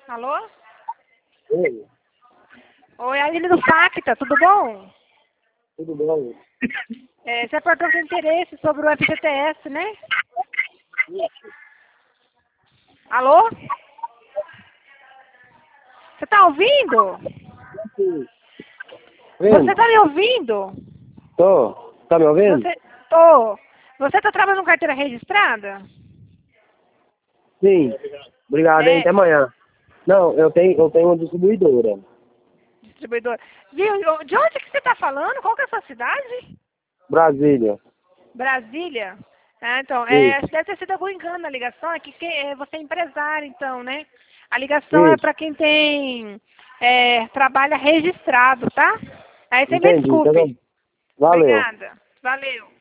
Alô? Oi, Oi, Aline do Facta, tudo bom? tudo bom? Você aportou seu interesse sobre o FGTS, né? Alô? Você tá ouvindo? Sim. Você tá me ouvindo? Tô. Tá me ouvindo? Tô. Você tá trabalhando com carteira registrada? Sim. Obrigado, hein? É, Até amanhã. Não, eu tenho uma distribuidora. distribuidor. Viu? De onde que você tá falando? Qual que é a sua cidade? Brasília. Brasília? Ah, então, Isso. acho que deve ter sido algum engano na ligação, é que você é empresário, então, né? A ligação é Isso. para quem tem, trabalha registrado, tá? Aí você me Entendi. Tá bom. desculpe. Valeu. Obrigada. Valeu.